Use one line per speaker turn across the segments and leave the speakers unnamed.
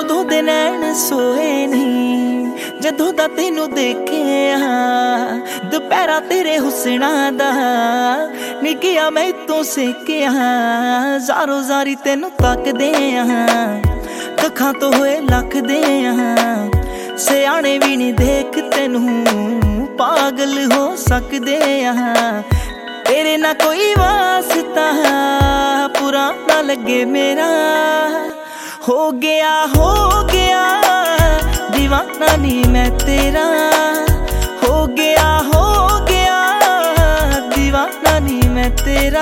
ਜਦੋਂ ਦੇ ਨੈਣ ਸੋਏ ਨਹੀਂ, ਜਦੋਂ ਦਾ ਤੈਨੂੰ ਦੇਖਿਆ ਦੁਪਹਿਰਾ ਤੇਰੇ ਹੁਸਨਾਂ ਦਾ ਨਿੱਕਿਆ ਮੈਂ ਤੋਂ ਸਿੱਖਿਆ। ਜ਼ਾਰੋ ਜ਼ਾਰੀ ਤੈਨੂੰ ਤੱਕਦੇ ਅੱਖਾਂ ਤੋਂ ਹੋਏ ਲੱਖਦੇ ਸਿਆਣੇ ਵੀ ਨਹੀਂ ਦੇਖ ਤੈਨੂੰ ਪਾਗਲ ਹੋ ਸਕਦੇ ਤੇਰੇ ਨਾ ਕੋਈ ਵਾਸਤਾ ਪੁਰਾਣਾ ਲੱਗੇ ਮੇਰਾ। ਹੋ ਗਿਆ दीवाना नी मैं तेरा, हो गया दीवाना नी मैं तेरा।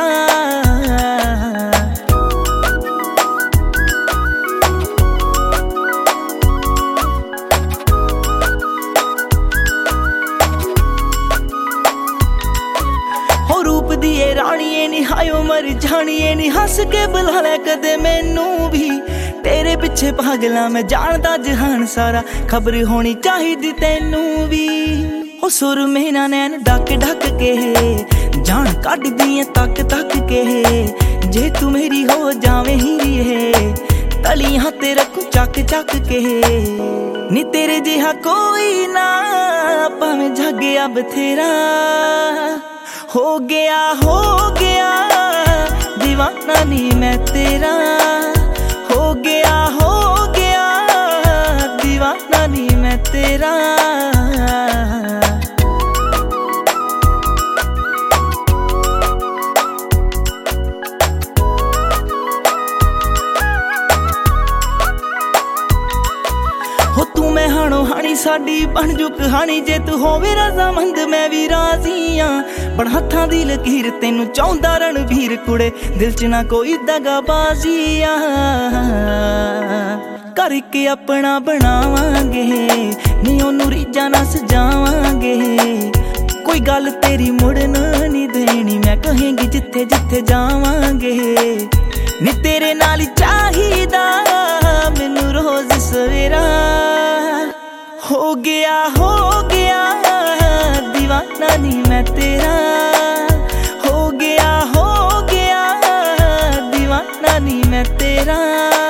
हो रूप दिए राणीए नी हायो मर जानिए नी, हस के बुला ले कदे मैनू भी तेरे पिछे पागला मैं जानदा जहान सारा, खबर होनी चाहिदी तैनू भी। हो सुर मेरा नैन ढक ढक के जान कट दिए तक तक के, जे तू मेरी हो जावे हीरी है तलियां ते रखूं चक चक के। नी तेरे जिहा कोई ना भावें जागे अब तेरा, हो गया दीवाना नी मैं तेरा, हो गया दीवाना नी मैं तेरा। हो तू मैं हाणो हाणी साडी बन जू कहानी, जे तू होवे रज़ामंद मैं भी राजी हाँ। बड़ हत्थां दी लकीर तैनू चाहुंदा रणवीर कुड़े, दिल च ना कोई दगाबाजी करके अपना बनावांगे नी ओनू रीझां ना सजावांगे। कोई गल तेरी मुड़न नहीं देनी, मैं कहेंगी जिथे जिथे जावांगे। नी तेरे नाल चाहिदा मैनू रोज सवेरा, हो गया दीवाना नी मैं तेरा, हो गया दीवाना नी मैं तेरा।